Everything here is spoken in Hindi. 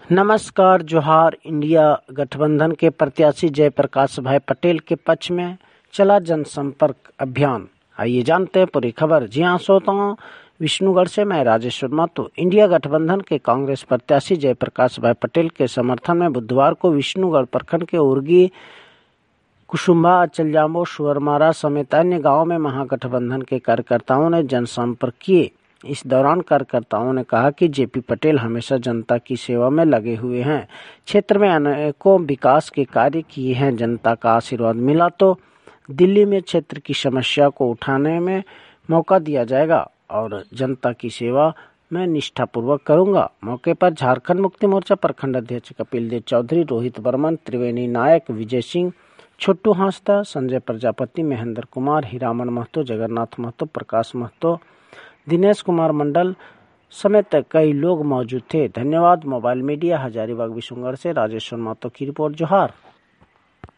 नमस्कार। जोहार। इंडिया गठबंधन के प्रत्याशी जयप्रकाश भाई पटेल के पक्ष में चला जनसंपर्क अभियान। आइए जानते हैं पूरी खबर। जी हाँ श्रोताओं, विष्णुगढ़ से मैं राजेश्वर महतो। इंडिया गठबंधन के कांग्रेस प्रत्याशी जयप्रकाश भाई पटेल के समर्थन में बुधवार को विष्णुगढ़ प्रखंड के उर्गी, कुसुम्भा, अचलजामो, सुअरमारा समेत अन्य गाँव में महागठबंधन के कार्यकर्ताओं ने जनसंपर्क किए। इस दौरान कार्यकर्ताओं ने कहा कि जेपी पटेल हमेशा जनता की सेवा में लगे हुए हैं। क्षेत्र में अनेकों विकास के कार्य किए हैं। जनता का आशीर्वाद मिला तो दिल्ली में क्षेत्र की समस्या को उठाने में मौका दिया जाएगा और जनता की सेवा मैं निष्ठापूर्वक करूंगा। मौके पर झारखंड मुक्ति मोर्चा प्रखंड अध्यक्ष कपिल देव चौधरी, रोहित बर्मन, त्रिवेणी नायक, विजय सिंह, छोटू हांसदा, संजय प्रजापति, महेंद्र कुमार, हीरामन महतो, जगन्नाथ महतो, प्रकाश महतो, दिनेश कुमार मंडल समेत कई लोग मौजूद थे। धन्यवाद। मोबाइल मीडिया, हजारीबाग, विष्णुगढ़ से राजेश्वर महतो की रिपोर्ट। जोहार।